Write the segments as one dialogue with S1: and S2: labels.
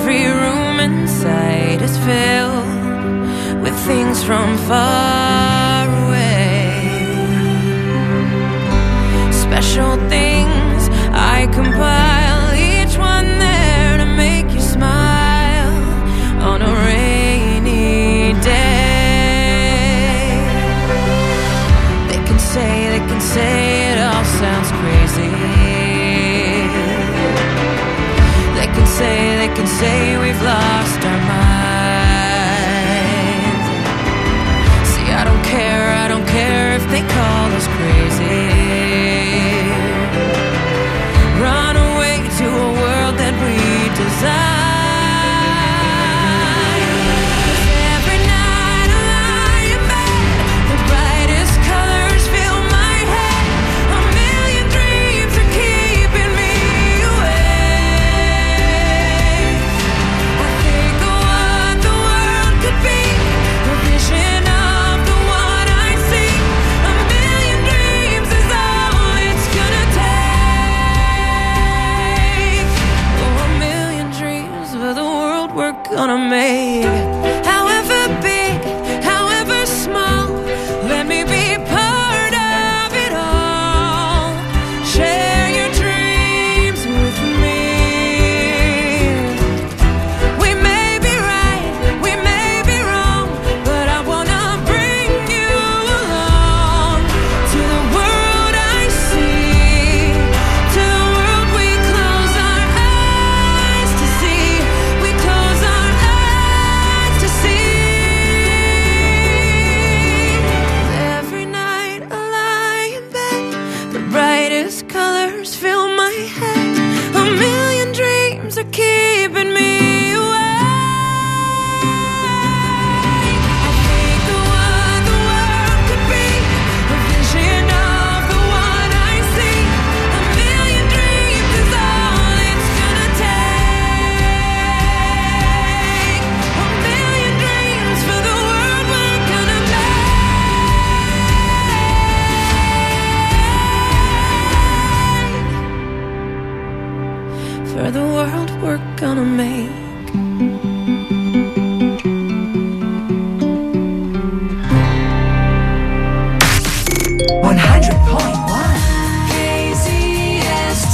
S1: Every room inside is filled with things from far away. Special things I compile, each one there to make you smile on a rainy day. They can say it all sounds crazy. They can say we've lost our minds. See, I don't care if they call us crazy. Run away to a world that we desire. Gonna make, however big, however small, let me be part of it all. Share your dreams with me. We may be right, we may be wrong, but I wanna bring you along to the world I see, to the world we close our eyes to see. We close our colors fill my head. A million dreams are keeping me awake. I think of what the world could be, a vision of the one I see. A million dreams is all it's gonna take. A million dreams for the world we're gonna make. For the world we're gonna make.
S2: 100.1
S1: KZST.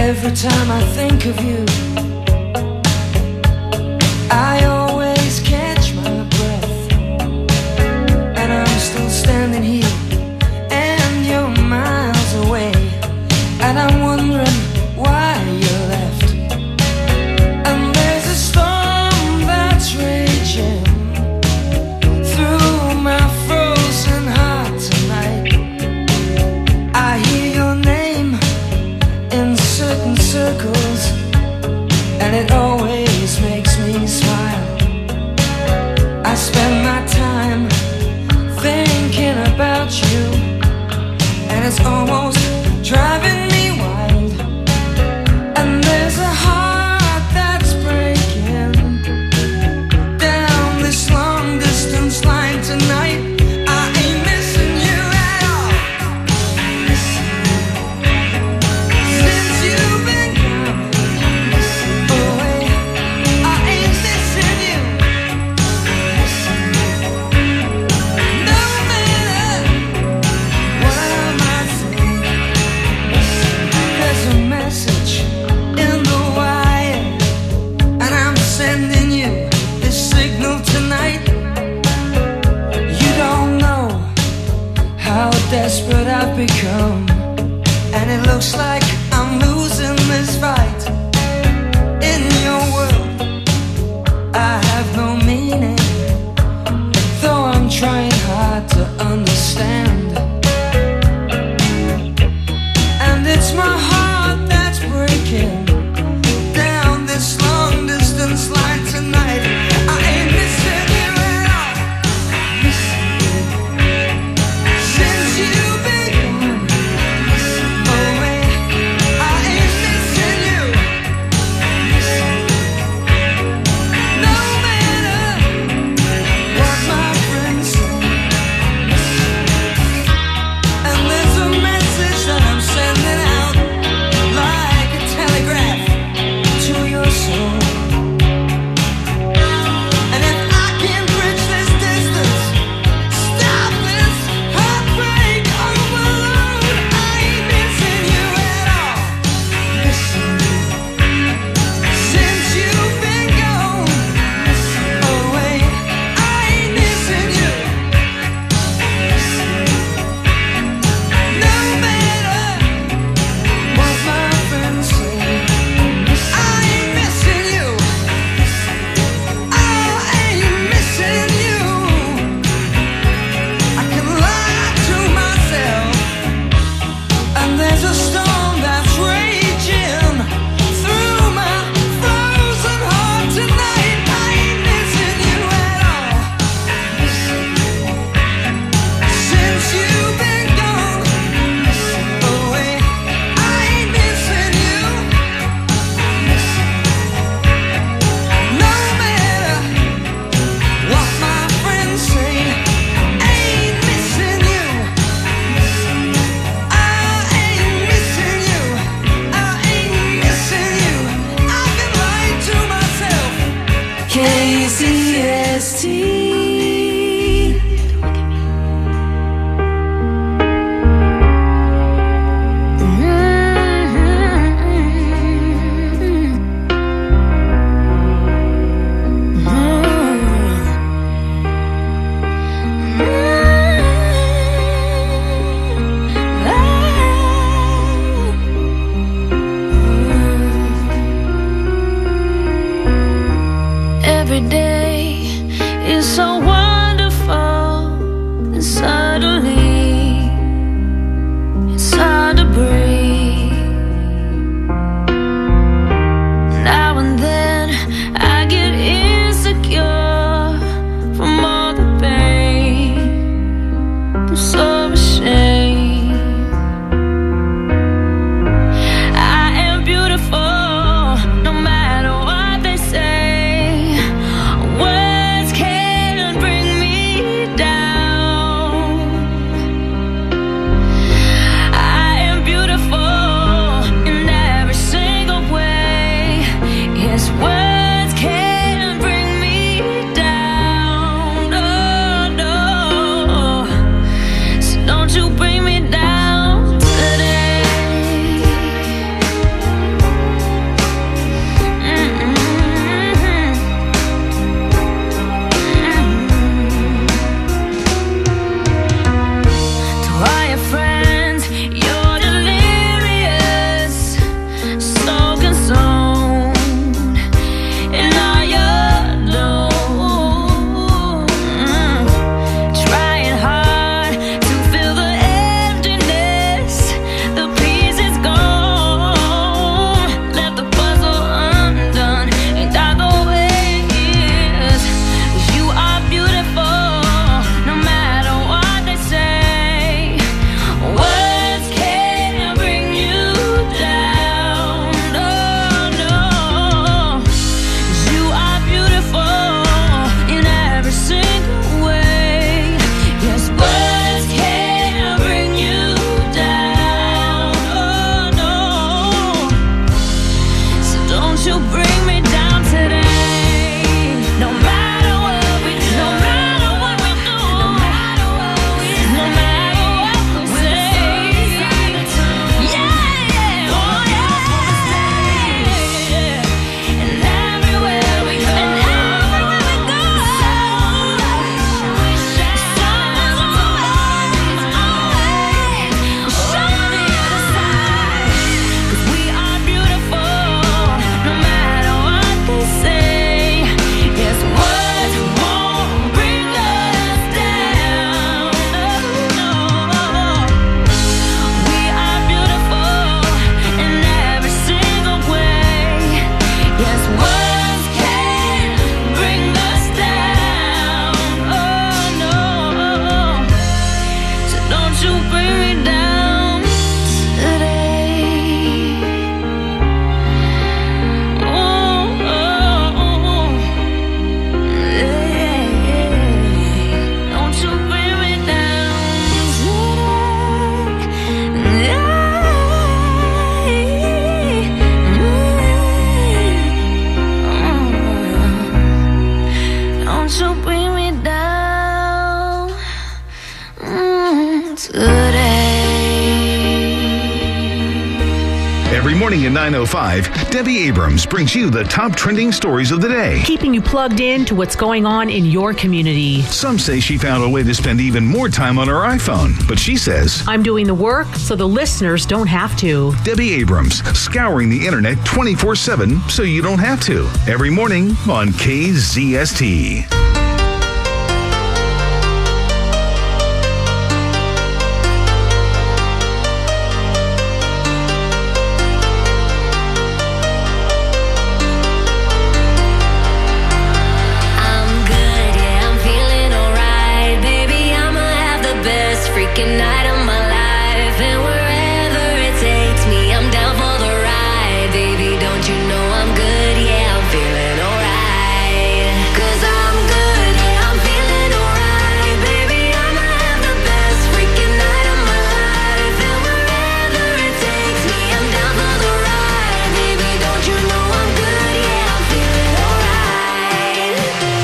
S1: Every time I think of you, I always catch my breath, and I'm still standing here, and you're miles away, and I'm wondering why you left. And there's a storm that's raging through my frozen heart tonight. I hear your name in certain circles, and it always makes me smile. I spend my time thinking about you, and it's almost driving me wild. And there's a heart that's breaking down this long distance line tonight. I ain't missing you at all. Since you've been gone away, I ain't missing you. No matter what I might say, there's a message in the wire, and I'm sending you this signal tonight. You don't know how desperate I've become, and it looks like I'm losing this fight. In your world, I have no meaning, though I'm trying hard to understand. And it's my heart that's breaking down this long distance line tonight. I ain't missing you at all. Since you've been gone away, I ain't missing you. No matter what my friends say,
S2: Every morning at 9:05, Debbie Abrams brings you the top trending stories of the day.
S3: Keeping you plugged in to what's going on in your community.
S2: Some say she found a way to spend even more time on her iPhone, but she says,
S3: I'm doing the work so the listeners don't have to.
S2: Debbie Abrams, scouring the internet 24/7 so you don't have to. Every morning on KZST.
S4: Night of my life, and wherever it takes me, I'm down for the ride. Baby, don't you know I'm good? Yeah, I'm feeling alright. 'Cause I'm good, yeah, I'm feeling alright. Baby, I'ma have the best freaking night of my life, and wherever it takes me, I'm down for the ride. Baby, don't you know I'm good? Yeah, I'm feeling alright.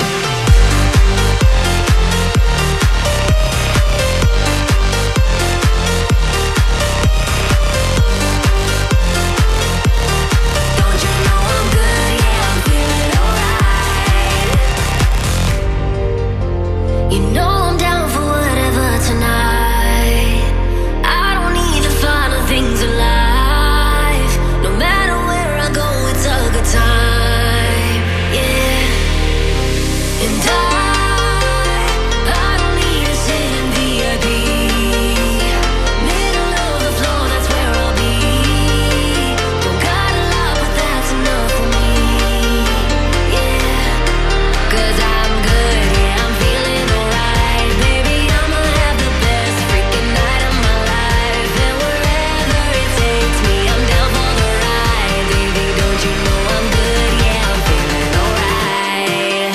S4: You know I'm down for whatever tonight. I don't need the final things in life. No matter where I go, it's a good time. Yeah. And I don't need to sit in VIP. Middle of the floor, that's where I'll be. Don't got a lot, but that's enough for me. Yeah. 'Cause I'm good, yeah, I'm feeling alright. Baby, I'ma have the best freaking night of my life, and wherever it takes me, I'm down for the ride. Baby, don't you know I'm good? Yeah, I'm feeling alright.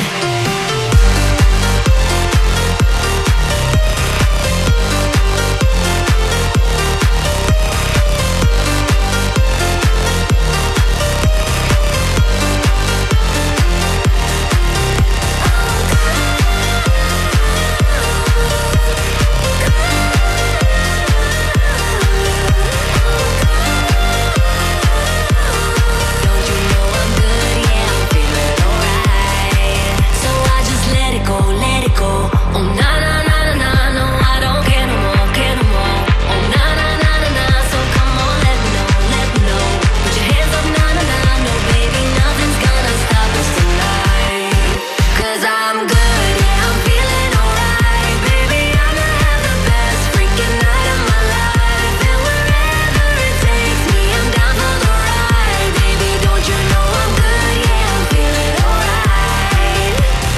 S4: Don't you know I'm good? Yeah, I'm feeling alright. So I just let it go, let it go. Oh na na na na na, no, I don't care no more, care no more. Oh na na na na na, so come on, let me know, let me know. Put your hands up, na na na, no baby, nothing's gonna stop us tonight. 'Cause I'm good, yeah, I'm feeling alright. Baby, I'ma have the best freaking night of my life, and wherever it takes me, I'm down for the ride. Baby, don't you know I'm good? Yeah, I'm feeling alright.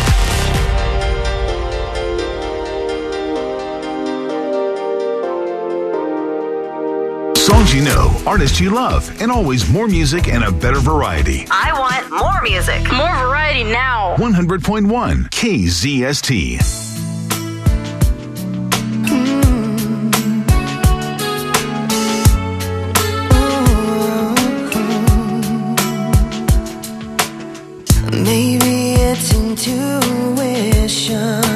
S2: Songs you know, artists you love, and always more music and a better variety.
S5: I want more music. More variety now.
S2: 100.1 KZST.
S6: Maybe it's intuition,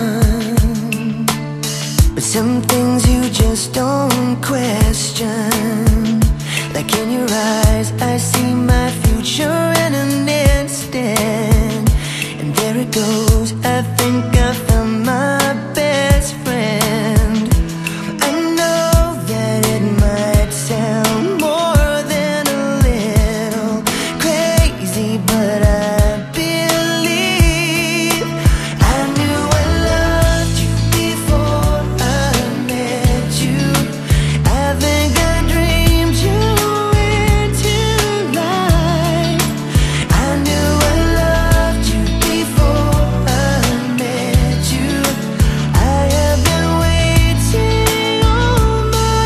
S6: but some things you just don't question. Like in your eyes, I see my future in an instant. And there it goes, I think I found my best friend. I know that it might sound more than a little crazy, but I believe I knew I loved you before I met you. I think I dreamed you into life. I knew I loved you before I met you. I have been waiting all my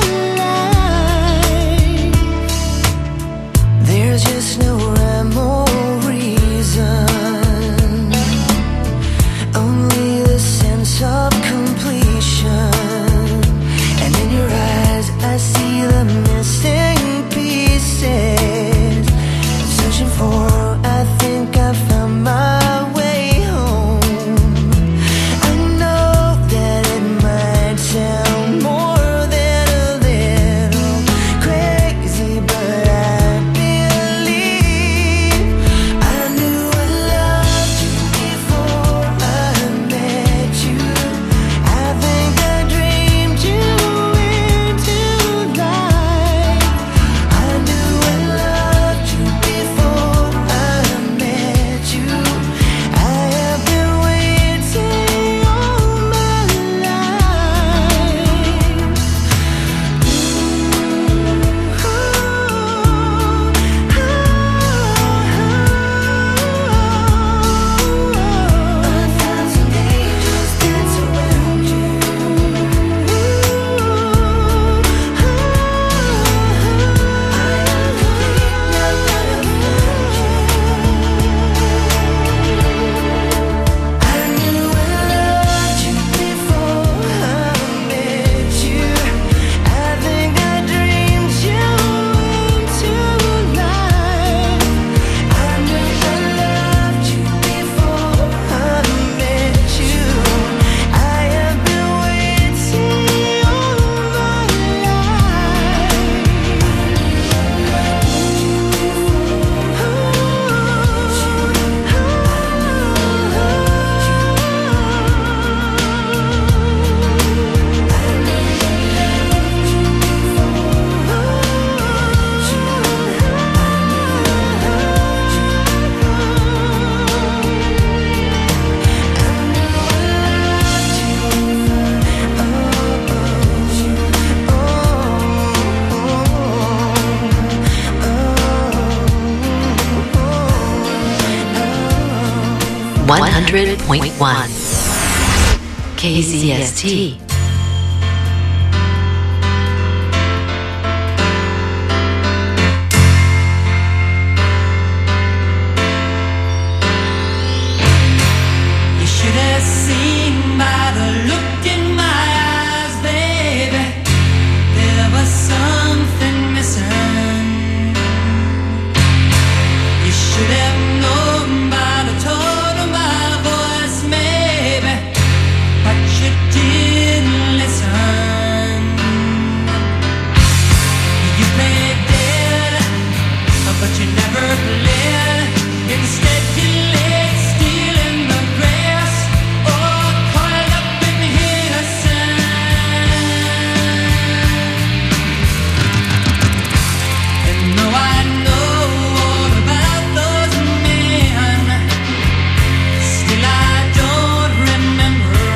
S6: life. There's just no rhyme or reason, only the sense of completion. And in your eyes, I see the missing pieces. I'm searching for, I think I found my way home. I know that it might sound more than a little crazy, but I
S7: 100.1 KZST.
S8: You should have seen by the look in my eyes, baby, there was something missing. You should have known by the tone of my voice, maybe, but you didn't listen. You played dead, but you never played. Instead you laid still in the grass, or coiled up in his sand. And though I know all about those men, still I don't remember.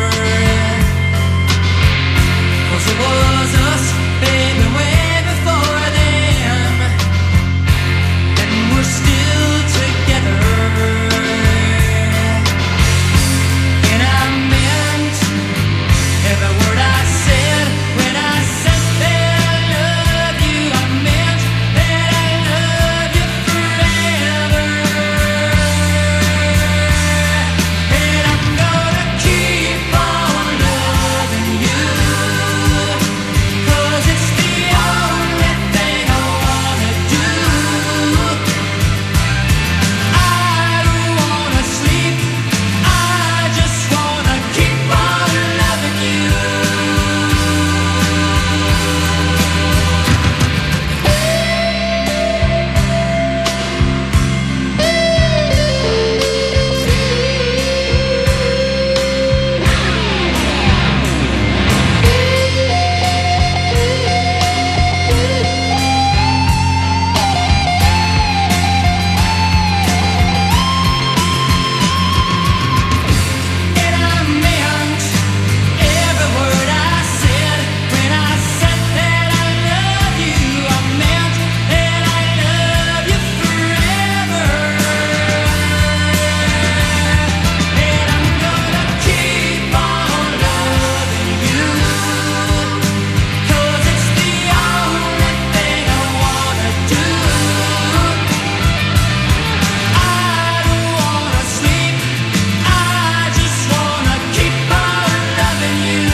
S8: 'Cause it was us, baby, way before them, and we're still together. And I meant every word I said when I said that I love you. I meant that I love you forever. And I'm gonna keep on loving you, 'cause it's the only thing I wanna do. I don't wanna sleep, I just wanna keep on loving you. And I meant every word I said when I said that I love you. I meant that I love you forever. And I'm gonna keep on loving you, 'cause it's the only thing I wanna do. I don't wanna sleep, I just wanna keep on loving you.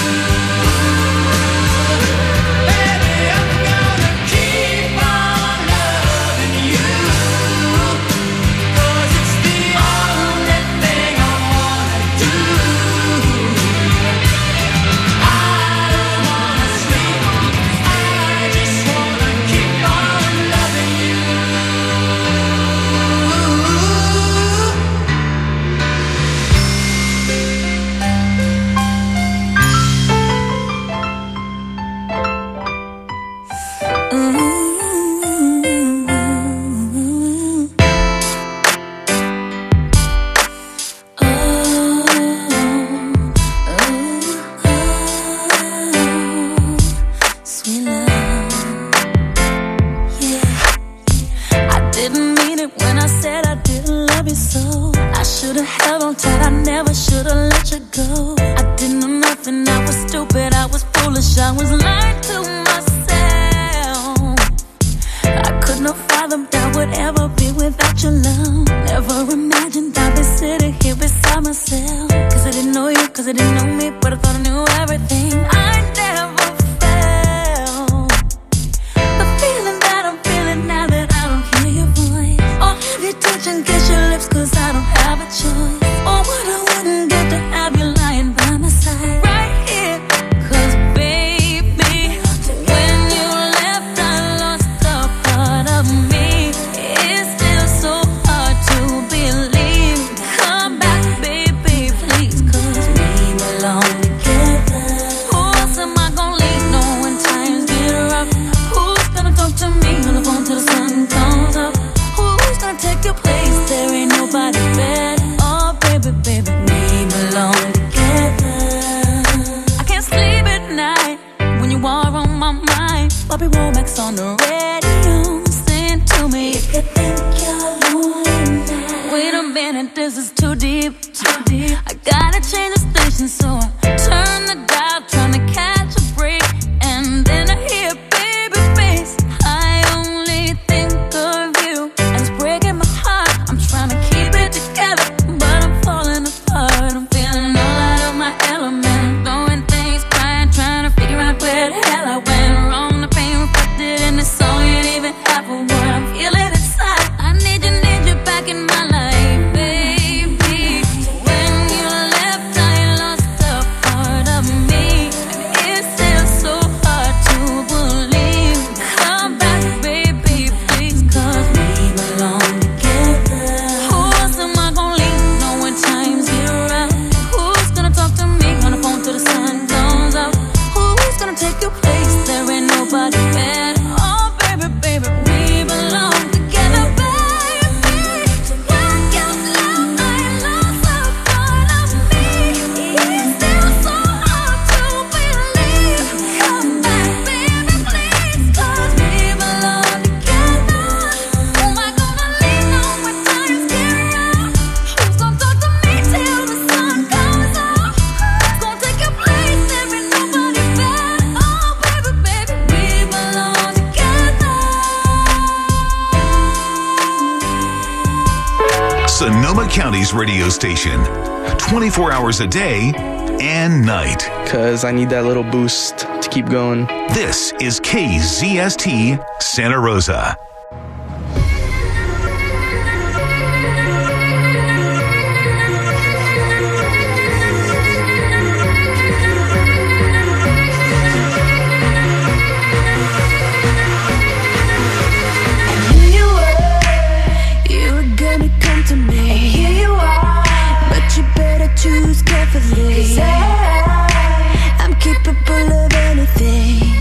S8: Baby, I'm gonna keep on loving you, 'cause it's the only thing I wanna do. I don't wanna sleep, I just wanna keep on loving you. Sweet love, yeah. I didn't mean it when I said I didn't love you so. I should've held on tight, I never should've let you go. I didn't know nothing, I was stupid, I was foolish, I was lying to myself. I couldn't have fathomed I would ever be without your love. Never imagined I'd be sitting here beside myself. 'Cause I didn't know you, 'cause I didn't know me, but I thought I knew everything. I never felt the feeling that I'm feeling now that I don't hear your voice, or have you touch and kiss your lips, 'cause I don't have a choice. Or what I wouldn't get to have you lying by my side right here. 'Cause baby, when you left I lost a part of me. It's still so hard to believe. Come back, baby, please, 'cause we belong together. Who else am I gonna leave? No, when times get rough, who's gonna talk to me on the phone till the sun comes up? Who's gonna take your place? There ain't nobody better. Oh, baby, baby, we belong together. I can't sleep at night when you are on my mind. Bobby Womack's on the radio, sing to me. If you think you're lonely now, wait a minute, this is too deep. I gotta change the station, so I turn the dial, trying to catch a break. And then I hear baby face. I only think of you, and it's breaking my heart. I'm trying to keep it together, but I'm falling apart. I'm feeling all out of my element, throwing things, crying, trying to figure out where the hell I went wrong. The pain reflected in the song ain't even half of what I'm feeling inside. I need you back in my life, baby. When you left, I lost a part of me, and it's still so hard to believe. Come back, baby, please, 'cause we belong together. Who else am I gonna leave? No when times get rough. Who's gonna talk to me on the phone till the sun comes up? Who's gonna take your place? There ain't nobody better. Oh, baby, baby, we belong together, baby. When you left, I lost a part of me. It's still so hard to believe. Come back, baby, please, 'cause we belong together. Who am I gonna lean on when times get rough? Who's gonna talk to me till the sun comes up? Who's gonna take your place? There ain't nobody better. Oh, baby, baby, we belong together.
S2: Sonoma County's radio station, 24 hours a day and night.
S7: Cause I need that little boost to keep going.
S2: This is KZST Santa Rosa.
S8: Here you were gonna come to me. And here you are, but you better choose carefully. 'Cause I'm capable of anything,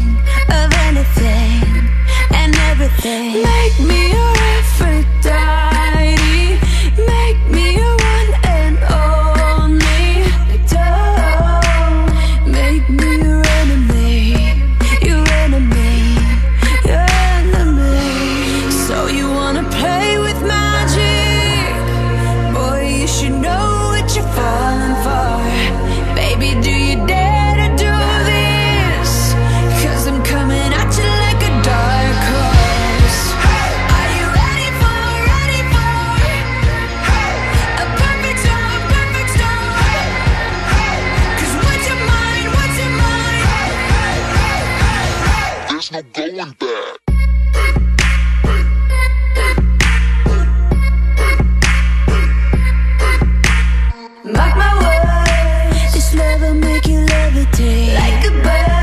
S8: and everything. Make me your Aphrodite, make me your one and only. Don't make me your enemy, your enemy, your enemy. So you wanna play with magic? Boy, you should know what you're falling for. Baby, do you dare to do this? 'Cause I'm coming at you like a dark horse. Are you ready for a perfect storm, perfect storm? 'Cause what's your mind, what's your mind?
S9: There's no going back.
S8: Mark my words, this love will make you levitate like a bird.